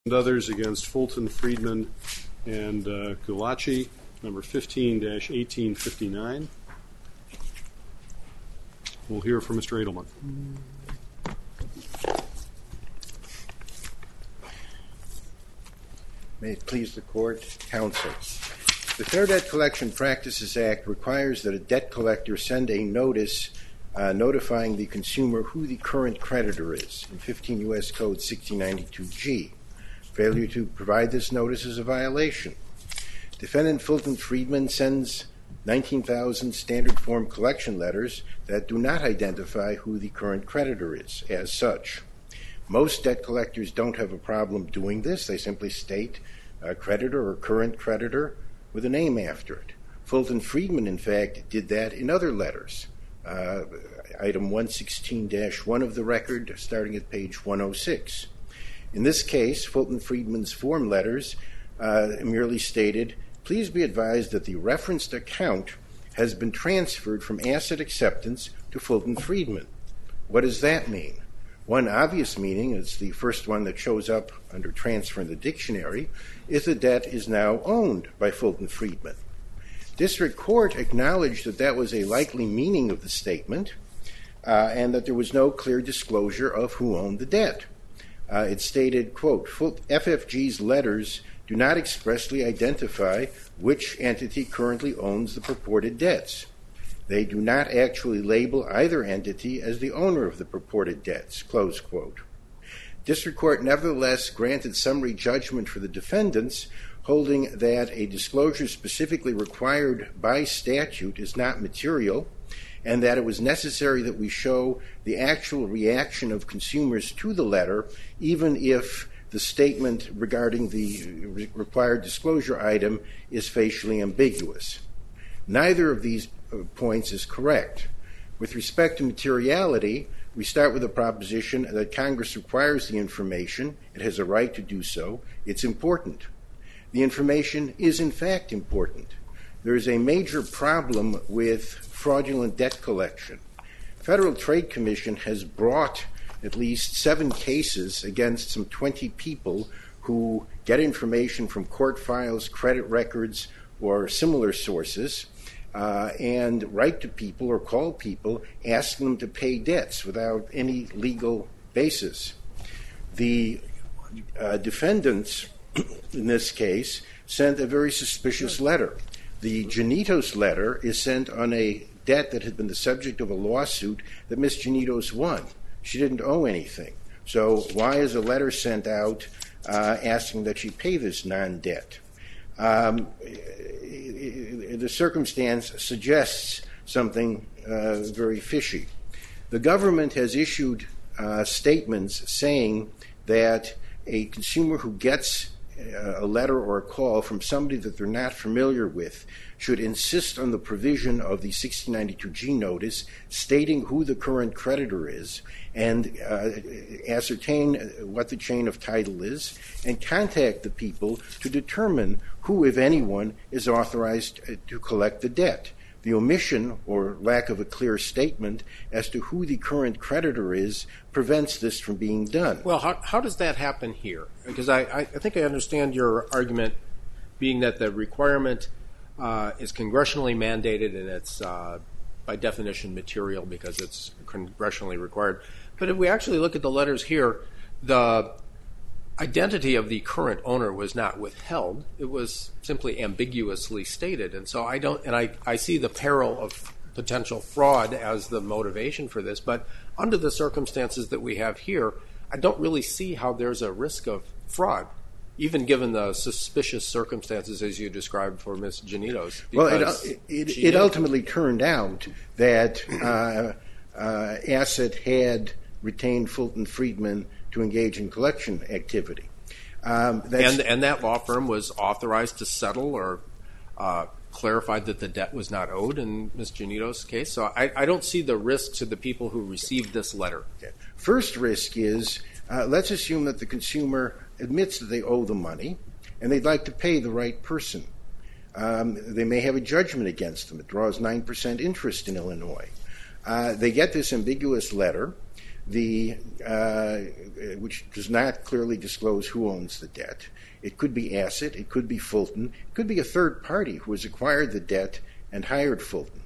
And others against Fulton, Friedman, and Gulachi, number 15-1859. We'll hear from Mr. Edelman. May it please the Court, Counsel. The Fair Debt Collection Practices Act requires that a debt collector send a notice notifying the consumer who the current creditor is in 15 U.S. Code 6092G. Failure to provide this notice is a violation. Defendant Fulton Friedman sends 19,000 standard form collection letters that do not identify who the current creditor is as such. Most debt collectors don't have a problem doing this. They simply state a creditor or current creditor with a name after it. Fulton Friedman, in fact, did that in other letters. Item 116-1 of the record, starting at page 106. In this case, Fulton Friedman's form letters merely stated, "Please be advised that the referenced account has been transferred from asset acceptance to Fulton Friedman." What does that mean? One obvious meaning, it's the first one that shows up under transfer in the dictionary, is the debt is now owned by Fulton Friedman. District Court acknowledged that that was a likely meaning of the statement and that there was no clear disclosure of who owned the debt. It stated, quote, "FFG's letters do not expressly identify which entity currently owns the purported debts. They do not actually label either entity as the owner of the purported debts," close quote. District Court nevertheless granted summary judgment for the defendants, holding that a disclosure specifically required by statute is not material, and that it was necessary that we show the actual reaction of consumers to the letter, even if the statement regarding the required disclosure item is facially ambiguous. Neither of these points is correct. With respect to materiality, we start with the proposition that Congress requires the information. It has a right to do so. It's important. The information is in fact important. There is a major problem with fraudulent debt collection. Federal Trade Commission has brought at least 7 cases against some 20 people who get information from court files, credit records, or similar sources, and write to people or call people asking them to pay debts without any legal basis. The defendants in this case sent a very suspicious letter. The Janitos letter is sent on a debt that had been the subject of a lawsuit that Ms. Janitos won. She didn't owe anything. So why is a letter sent out asking that she pay this non-debt? The circumstance suggests something very fishy. The government has issued statements saying that a consumer who gets a letter or a call from somebody that they're not familiar with should insist on the provision of the 6092G notice stating who the current creditor is and ascertain what the chain of title is and contact the people to determine who, if anyone, is authorized to collect the debt. The omission or lack of a clear statement as to who the current creditor is prevents this from being done. Well, how does that happen here? Because I think I understand your argument being that the requirement is congressionally mandated and it's by definition material because it's congressionally required. But if we actually look at the letters here, the identity of the current owner was not withheld. It was simply ambiguously stated. And so I see the peril of potential fraud as the motivation for this. But under the circumstances that we have here, I don't really see how there's a risk of fraud, even given the suspicious circumstances as you described for Ms. Janitos. Well, it ultimately turned out that Asset had retained Fulton Friedman to engage in collection activity. And that law firm was authorized to settle or clarified that the debt was not owed in Ms. Janitos' case. So I don't see the risk to the people who received this letter. First risk is, let's assume that the consumer admits that they owe the money and they'd like to pay the right person. They may have a judgment against them. It draws 9% interest in Illinois. They get this ambiguous letter. which does not clearly disclose who owns the debt. It could be Asset, it could be Fulton, it could be a third party who has acquired the debt and hired Fulton.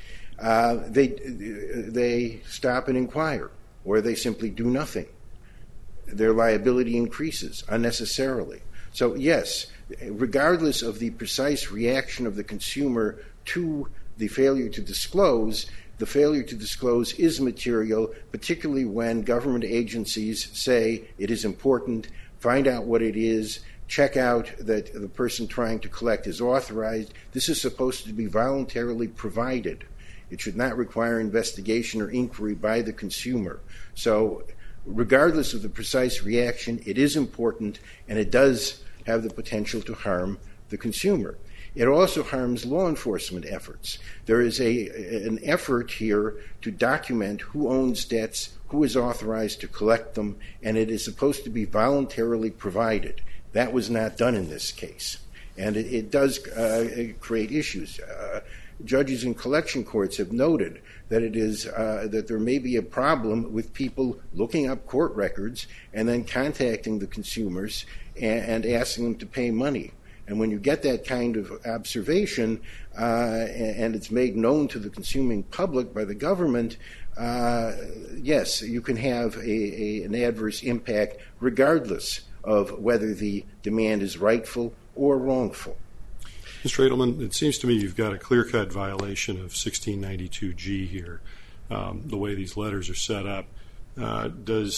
They stop and inquire, or they simply do nothing. Their liability increases unnecessarily. So yes, regardless of the precise reaction of the consumer to the failure to disclose, the failure to disclose is material, particularly when government agencies say it is important, find out what it is, check out that the person trying to collect is authorized. This is supposed to be voluntarily provided. It should not require investigation or inquiry by the consumer. So regardless of the precise reaction, it is important, and it does have the potential to harm the consumer. It also harms law enforcement efforts. There is an effort here to document who owns debts, who is authorized to collect them, and it is supposed to be voluntarily provided. That was not done in this case, and it does create issues. Judges in collection courts have noted that that there may be a problem with people looking up court records and then contacting the consumers and asking them to pay money. And when you get that kind of observation and it's made known to the consuming public by the government, yes, you can have an adverse impact regardless of whether the demand is rightful or wrongful. Mr. Edelman, it seems to me you've got a clear-cut violation of 1692G here, the way these letters are set up. Do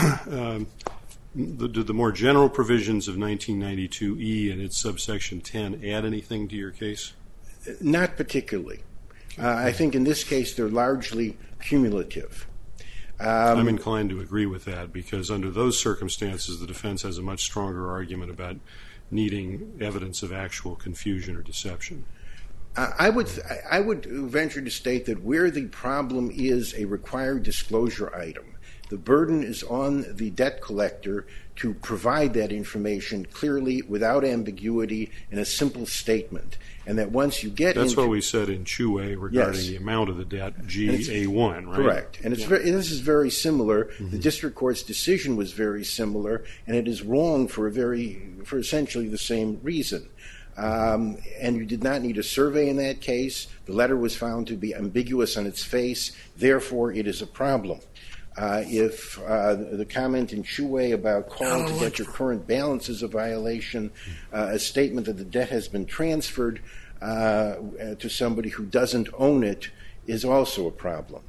the more general provisions of 1992E and its subsection 10 add anything to your case? Not particularly. I think in this case they're largely cumulative. I'm inclined to agree with that, because under those circumstances the defense has a much stronger argument about needing evidence of actual confusion or deception. I would venture to state that where the problem is a required disclosure item, the burden is on the debt collector to provide that information clearly, without ambiguity, in a simple statement. And that once you get That's what we said in Chue regarding the amount of the debt, GA1, right? Correct. And this is very similar. Mm-hmm. The district court's decision was very similar, and it is wrong for essentially the same reason. And you did not need a survey in that case. The letter was found to be ambiguous on its face. Therefore, it is a problem. If the comment in Chue about calling to get your current balance is a violation, a statement that the debt has been transferred to somebody who doesn't own it is also a problem.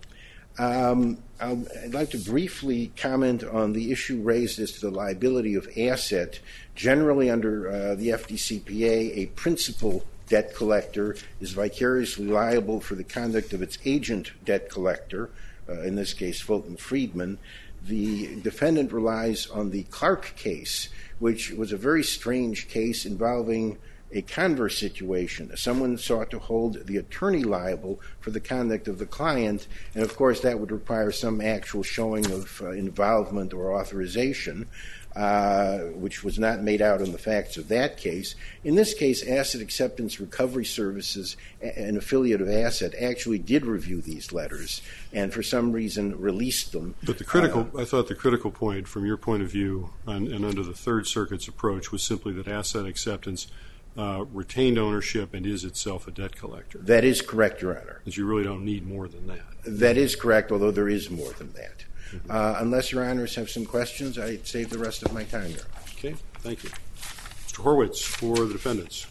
I'd like to briefly comment on the issue raised as to the liability of Asset. Generally, under the FDCPA, a principal debt collector is vicariously liable for the conduct of its agent debt collector, in this case Fulton Friedman. The defendant relies on the Clark case, which was a very strange case involving a converse situation. Someone sought to hold the attorney liable for the conduct of the client, and of course that would require some actual showing of involvement or authorization, which was not made out in the facts of that case. In this case, Asset Acceptance Recovery Services, an affiliate of Asset, actually did review these letters and for some reason released them. But I thought the critical point from your point of view and under the Third Circuit's approach was simply that Asset Acceptance retained ownership and is itself a debt collector. That is correct, Your Honor. Because you really don't need more than that. That is correct, although there is more than that. Unless Your Honors have some questions, I'd save the rest of my time here. Okay, thank you. Mr. Horwitz for the defendants.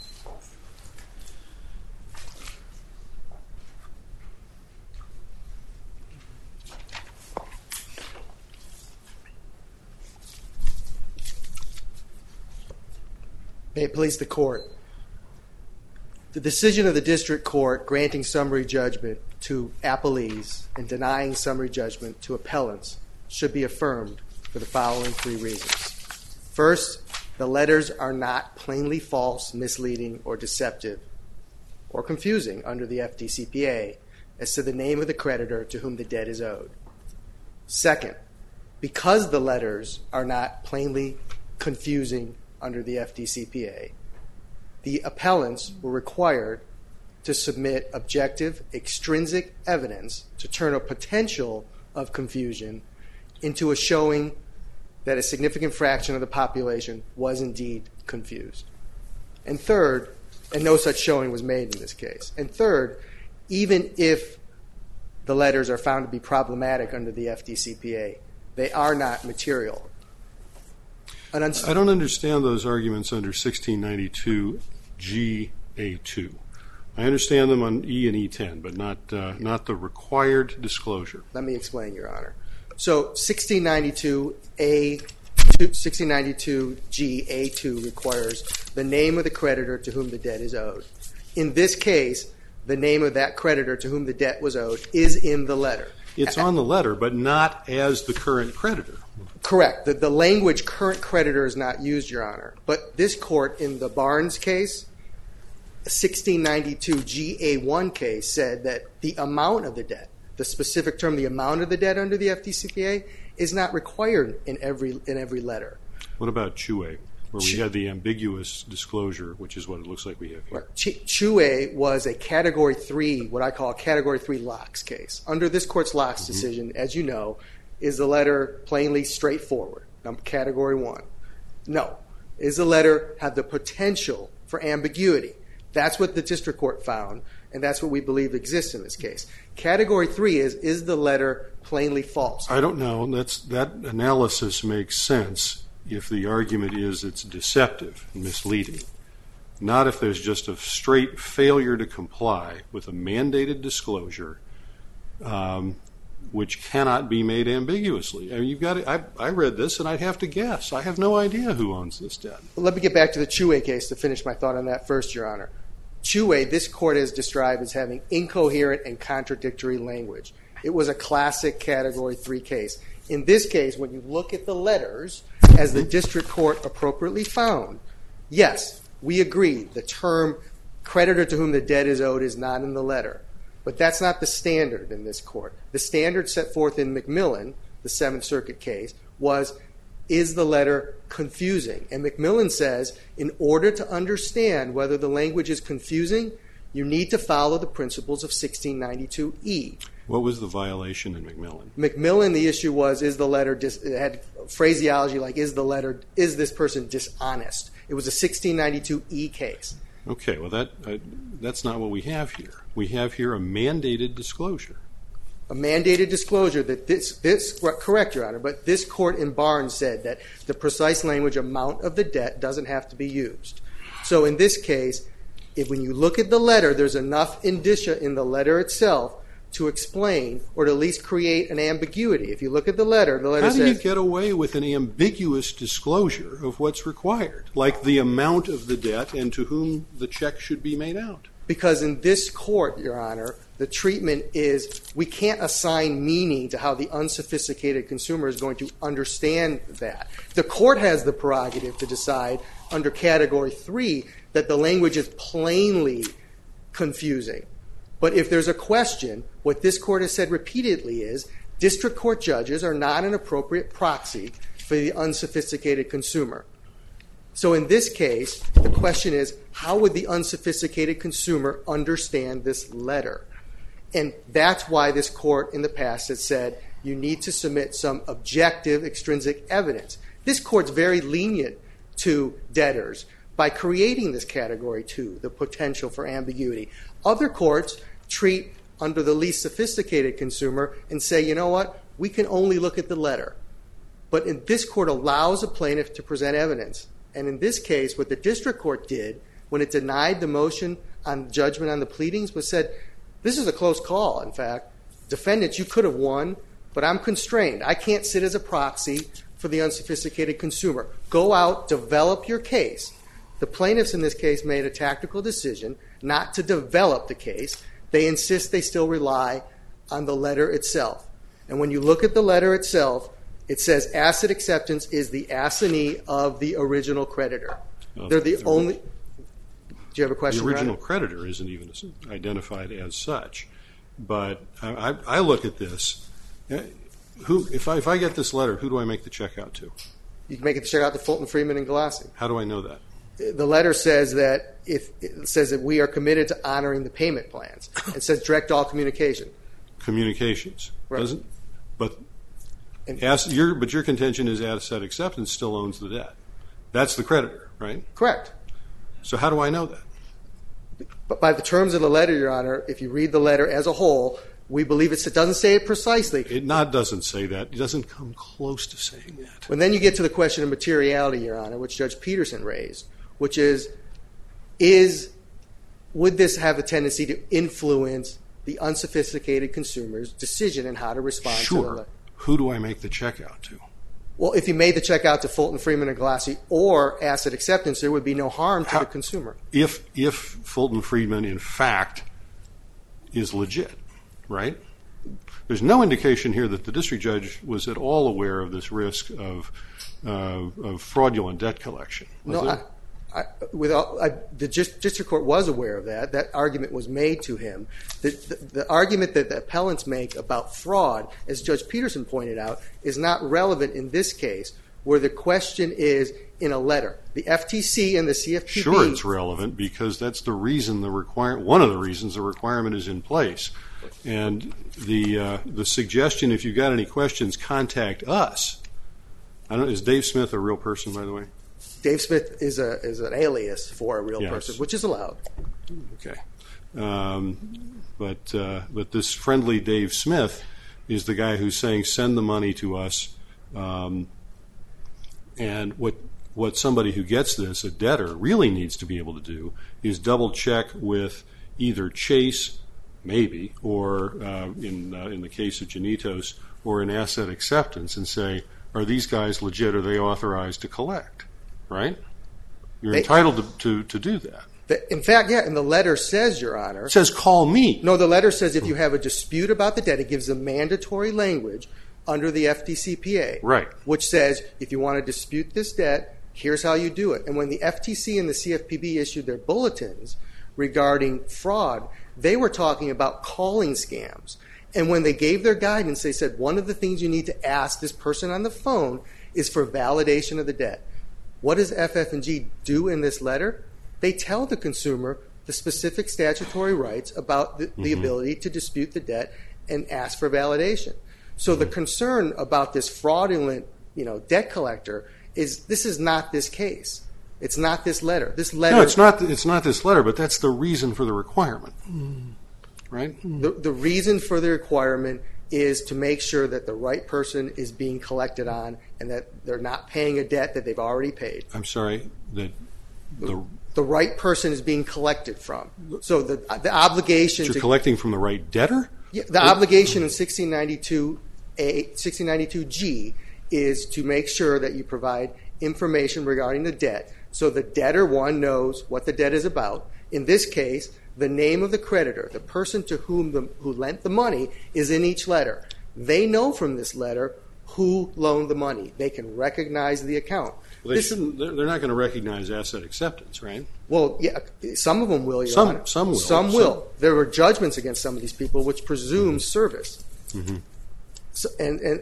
May it please the Court. The decision of the District Court granting summary judgment to appellees and denying summary judgment to appellants should be affirmed for the following three reasons. First, the letters are not plainly false, misleading, or deceptive, or confusing under the FDCPA as to the name of the creditor to whom the debt is owed. Second, because the letters are not plainly confusing under the FDCPA, the appellants were required to submit objective, extrinsic evidence to turn a potential of confusion into a showing that a significant fraction of the population was indeed confused. And third, and no such showing was made in this case. And third, even if the letters are found to be problematic under the FDCPA, they are not material. I don't understand those arguments under 1692 GA2. I understand them on E and E10, but not the required disclosure. Let me explain, Your Honor. So 1692G-A2 requires the name of the creditor to whom the debt is owed. In this case, the name of that creditor to whom the debt was owed is in the letter. It's on the letter, but not as the current creditor. Correct. The language current creditor is not used, Your Honor. But this court in the Barnes case, 1692 GA1 case, said that the amount of the debt, the specific term, the amount of the debt under the FDCPA, is not required in every letter. What about Chue, where we had the ambiguous disclosure, which is what it looks like we have here? Chue was a Category 3, what I call a Category 3 Locks case. Under this court's Locks decision, as you know, is the letter plainly straightforward? Category 1. No. Is the letter have the potential for ambiguity? That's what the district court found, and that's what we believe exists in this case. Category 3 is the letter plainly false? I don't know. That analysis makes sense if the argument is it's deceptive and misleading, not if there's just a straight failure to comply with a mandated disclosure which cannot be made ambiguously. I mean, I read this, and I'd have to guess. I have no idea who owns this debt. Well, let me get back to the Chue case to finish my thought on that first, Your Honor. Chue, this court has described as having incoherent and contradictory language. It was a classic Category 3 case. In this case, when you look at the letters, as the district court appropriately found, yes, we agree, the term creditor to whom the debt is owed is not in the letter. But that's not the standard in this court. The standard set forth in McMillan, the Seventh Circuit case, was, is the letter confusing? And McMillan says, in order to understand whether the language is confusing, you need to follow the principles of 1692E. What was the violation in McMillan? McMillan, the issue was, is the letter, it had phraseology like, is this person dishonest? It was a 1692E case. Okay, well, that's not what we have here. We have here a mandated disclosure. A mandated disclosure that this correct, Your Honor, but this court in Barnes said that the precise language amount of the debt doesn't have to be used. So in this case, when you look at the letter, there's enough indicia in the letter itself to explain or to at least create an ambiguity. If you look at the letter How says... do you get away with an ambiguous disclosure of what's required, like the amount of the debt and to whom the check should be made out? Because in this court, Your Honor, the treatment is we can't assign meaning to how the unsophisticated consumer is going to understand that. The court has the prerogative to decide under Category 3 that the language is plainly confusing. But if there's a question, what this court has said repeatedly is district court judges are not an appropriate proxy for the unsophisticated consumer. So in this case, the question is, how would the unsophisticated consumer understand this letter? And that's why this court in the past has said you need to submit some objective extrinsic evidence. This court's very lenient to debtors by creating this Category 2, the potential for ambiguity. Other courts treat under the least sophisticated consumer and say, you know what, we can only look at the letter. But in this court allows a plaintiff to present evidence. And in this case, what the district court did when it denied the motion on judgment on the pleadings was said, this is a close call, in fact. Defendants, you could have won, but I'm constrained. I can't sit as a proxy for the unsophisticated consumer. Go out, develop your case. The plaintiffs in this case made a tactical decision not to develop the case. They insist they still rely on the letter itself. And when you look at the letter itself, it says asset acceptance is the assignee of the original creditor. They're the only... Do you have a question? The original creditor isn't even identified as such. But I look at this. If I get this letter, who do I make the check out to? You can make the check out to Fulton, Freeman, and Galassi. How do I know that? The letter says that we are committed to honoring the payment plans. It says direct all communication. Communications. Right. But your contention is asset acceptance still owns the debt. That's the creditor, right? Correct. So how do I know that? But by the terms of the letter, Your Honor, if you read the letter as a whole, we believe it doesn't say it precisely. It doesn't say that. It doesn't come close to saying that. When then you get to the question of materiality, Your Honor, which Judge Peterson raised, which is would this have a tendency to influence the unsophisticated consumer's decision in how to respond to the letter? Sure. Who do I make the check out to? Well, if you made the check out to Fulton, Freeman, and Galassi or asset acceptance, there would be no harm to the consumer. If Fulton Friedman, in fact, is legit, right? There's no indication here that the district judge was at all aware of this risk of fraudulent debt collection. The district court was aware of that. That argument was made to him. The argument that the appellants make about fraud, as Judge Peterson pointed out, is not relevant in this case, where the question is in a letter. The FTC and the CFPB... Sure, it's relevant because that's the reason one of the reasons the requirement is in place. And the suggestion, if you've got any questions, contact us. Is Dave Smith a real person, by the way? Dave Smith is an alias for a real person, which is allowed. Okay. But this friendly Dave Smith is the guy who's saying, send the money to us. And what somebody who gets this, a debtor, really needs to be able to do is double check with either Chase, maybe, or in the case of Janitos, or in asset acceptance and say, are these guys legit? Are they authorized to collect? Right? You're entitled to do that. In fact, yeah, and the letter says, Your Honor... It says, call me. No, the letter says if you have a dispute about the debt, it gives a mandatory language under the FDCPA. Right. Which says, if you want to dispute this debt, here's how you do it. And when the FTC and the CFPB issued their bulletins regarding fraud, they were talking about calling scams. And when they gave their guidance, they said, one of the things you need to ask this person on the phone is for validation of the debt. What does FF&G do in this letter? They tell the consumer the specific statutory rights about the ability to dispute the debt and ask for validation. So the concern about this fraudulent, debt collector is this is not this case. It's not this letter. No, it's not this letter, but that's the reason for the requirement. Right? The reason for the requirement is to make sure that the right person is being collected on and that they're not paying a debt that they've already paid. I'm sorry, that the right person is being collected from. So the obligation... You're collecting from the right debtor? Yeah, the obligation in 1692G is to make sure that you provide information regarding the debt so the debtor, one, knows what the debt is about. In this case, the name of the creditor, the person to whom who lent the money, is in each letter. They know from this letter who loaned the money. They can recognize the account. Well, they're not going to recognize asset acceptance, right? Well, yeah, some of them will, Your Honor. Some will. Some will. There were judgments against some of these people which presume service. So, and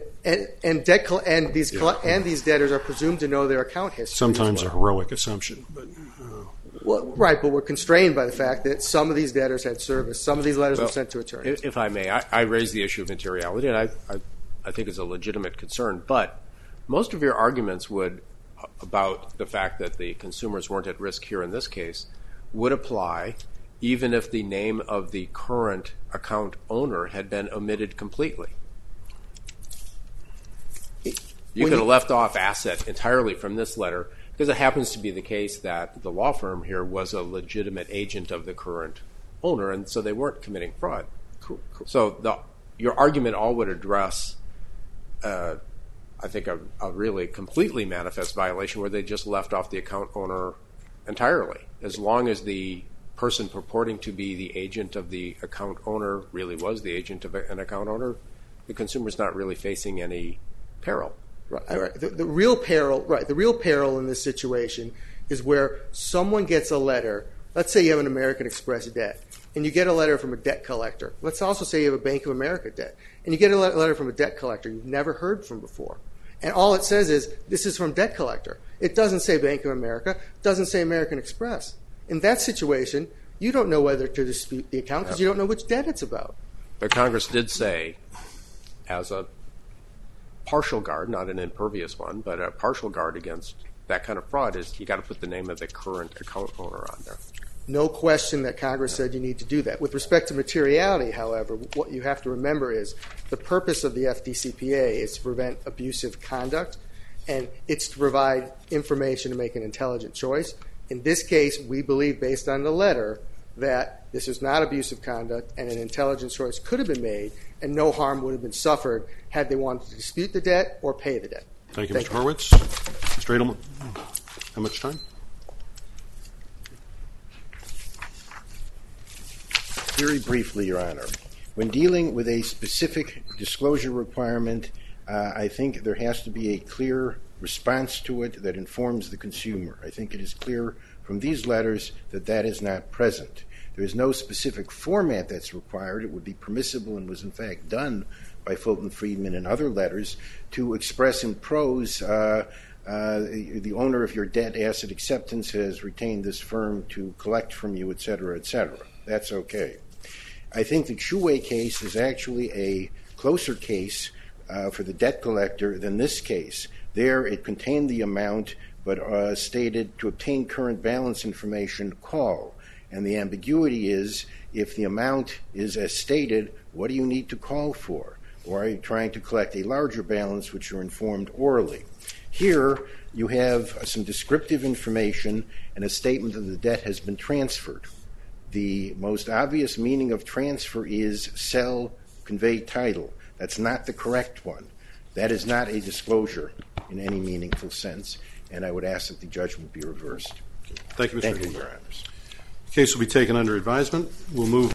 these debtors are presumed to know their account history. Sometimes a heroic assumption, but... Well, right, but we're constrained by the fact that some of these debtors had service. Some of these letters were sent to attorneys. If I may, I raise the issue of materiality, and I think it's a legitimate concern. But most of your arguments about the fact that the consumers weren't at risk here in this case would apply even if the name of the current account owner had been omitted completely. You could have left off asset entirely from this letter, because it happens to be the case that the law firm here was a legitimate agent of the current owner, and so they weren't committing fraud. Cool. So your argument all would address, I think, a really completely manifest violation where they just left off the account owner entirely. As long as the person purporting to be the agent of the account owner really was the agent of an account owner, the consumer's not really facing any peril. Right. The real peril in this situation is where someone gets a letter. Let's say you have an American Express debt, and you get a letter from a debt collector. Let's also say you have a Bank of America debt, and you get a letter from a debt collector you've never heard from before. And all it says is, this is from debt collector. It doesn't say Bank of America. It doesn't say American Express. In that situation, you don't know whether to dispute the account because you don't know which debt it's about. But Congress did say, as a partial guard, not an impervious one, but a partial guard against that kind of fraud is you got to put the name of the current account owner on there. No question that Congress said you need to do that. With respect to materiality, however, what you have to remember is the purpose of the FDCPA is to prevent abusive conduct, and it's to provide information to make an intelligent choice. In this case, we believe, based on the letter, that this is not abusive conduct and an intelligent choice could have been made and no harm would have been suffered had they wanted to dispute the debt or pay the debt. Thank you, Mr. Horwitz. Mr. Edelman, how much time? Very briefly, Your Honor. When dealing with a specific disclosure requirement, I think there has to be a clear response to it that informs the consumer. I think it is clear from these letters that that is not present. There is no specific format that's required. It would be permissible and was in fact done by Fulton Friedman and other letters to express in prose the owner of your debt asset acceptance has retained this firm to collect from you, et cetera, et cetera. That's okay. I think the Chouet case is actually a closer case for the debt collector than this case. There it contained the amount but stated to obtain current balance information, call. And the ambiguity is if the amount is as stated, what do you need to call for? Or are you trying to collect a larger balance which you're informed orally? Here you have some descriptive information and a statement that the debt has been transferred. The most obvious meaning of transfer is sell, convey title. That's not the correct one. That is not a disclosure in any meaningful sense, and I would ask that the judgment be reversed. Thank you, Mr. Thank you, Edelman. Your Honors. The case will be taken under advisement. We'll move